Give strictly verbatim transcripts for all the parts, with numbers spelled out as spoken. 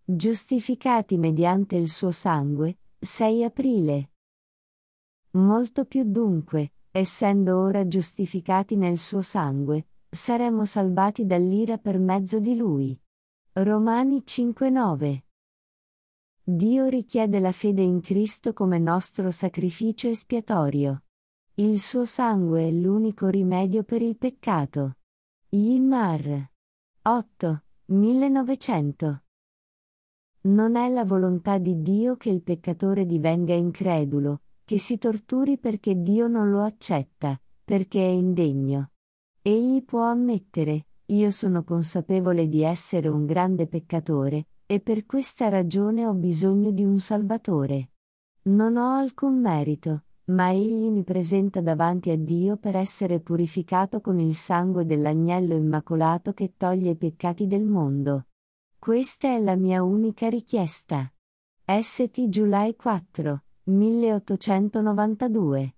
Giustificati mediante il suo sangue, sei aprile. Molto più dunque, essendo ora giustificati nel suo sangue, saremo salvati dall'ira per mezzo di lui. Romani cinque nove. Dio richiede la fede in Cristo come nostro sacrificio espiatorio. Il suo sangue è l'unico rimedio per il peccato. Yimar. otto, millenovecento. Non è la volontà di Dio che il peccatore divenga incredulo, che si torturi perché Dio non lo accetta, perché è indegno. Egli può ammettere: io sono consapevole di essere un grande peccatore, e per questa ragione ho bisogno di un Salvatore. Non ho alcun merito, ma egli mi presenta davanti a Dio per essere purificato con il sangue dell'agnello immacolato che toglie i peccati del mondo. Questa è la mia unica richiesta. S T July quattro, milleottocentonovantadue.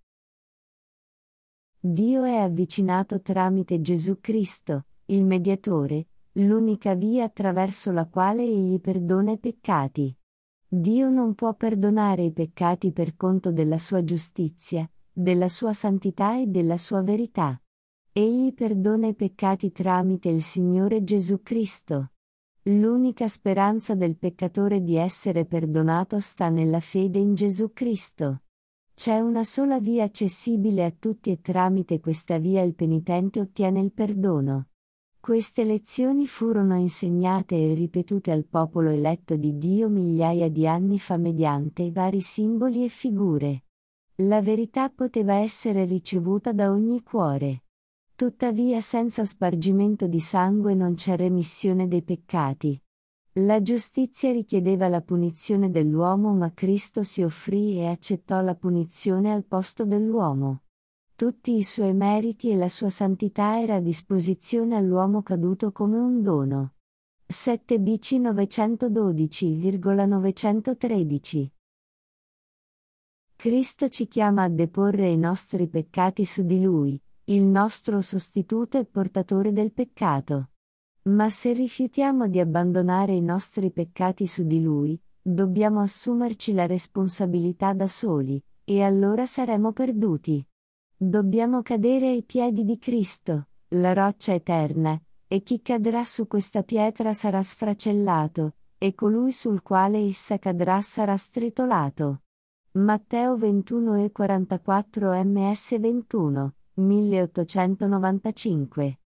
Dio è avvicinato tramite Gesù Cristo, il Mediatore, l'unica via attraverso la quale egli perdona i peccati. Dio non può perdonare i peccati per conto della sua giustizia, della sua santità e della sua verità. Egli perdona i peccati tramite il Signore Gesù Cristo. L'unica speranza del peccatore di essere perdonato sta nella fede in Gesù Cristo. C'è una sola via accessibile a tutti e tramite questa via il penitente ottiene il perdono. Queste lezioni furono insegnate e ripetute al popolo eletto di Dio migliaia di anni fa mediante i vari simboli e figure. La verità poteva essere ricevuta da ogni cuore. Tuttavia senza spargimento di sangue non c'è remissione dei peccati. La giustizia richiedeva la punizione dell'uomo, ma Cristo si offrì e accettò la punizione al posto dell'uomo. Tutti i suoi meriti e la sua santità era a disposizione all'uomo caduto come un dono. sette B C novecentododici novecentotredici. Cristo ci chiama a deporre i nostri peccati su di Lui, il nostro sostituto e portatore del peccato. Ma se rifiutiamo di abbandonare i nostri peccati su di Lui, dobbiamo assumerci la responsabilità da soli, e allora saremo perduti. Dobbiamo cadere ai piedi di Cristo, la roccia eterna, e chi cadrà su questa pietra sarà sfracellato, e colui sul quale essa cadrà sarà stritolato. Matteo ventuno e quarantaquattro M S ventuno, milleottocentonovantacinque.